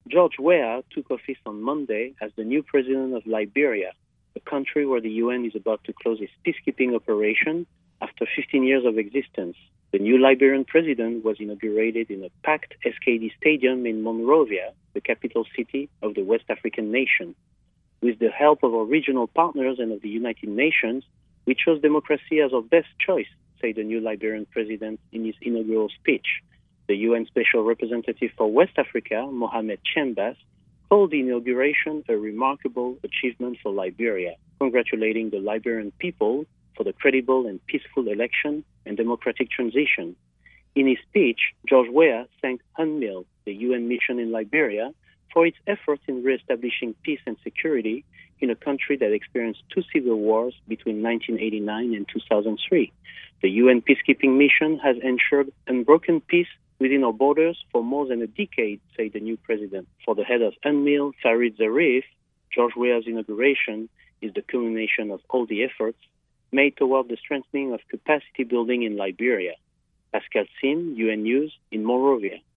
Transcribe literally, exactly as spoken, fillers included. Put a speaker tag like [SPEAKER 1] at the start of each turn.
[SPEAKER 1] George Weah took office on Monday as the new president of Liberia, a country where the U N is about to close its peacekeeping operation after fifteen years of existence. The new Liberian president was inaugurated in a packed S K D stadium in Monrovia, the capital city of the West African nation. With the help of our regional partners and of the United Nations, we chose democracy as our best choice, said the new Liberian president in his inaugural speech. The U N Special Representative for West Africa, Mohamed Chambas, called the inauguration a remarkable achievement for Liberia, congratulating the Liberian people for the credible and peaceful election and democratic transition. In his speech, George Weah thanked UNMIL, the U N mission in Liberia, for its efforts in re-establishing peace and security in a country that experienced two civil wars between nineteen eighty-nine and two thousand three. The U N peacekeeping mission has ensured unbroken peace within our borders for more than a decade, said the new president. For the head of UNMIL, Farid Zarif, George Weah's inauguration is the culmination of all the efforts made toward the strengthening of capacity building in Liberia. Pascal Sim, U N News, in Monrovia.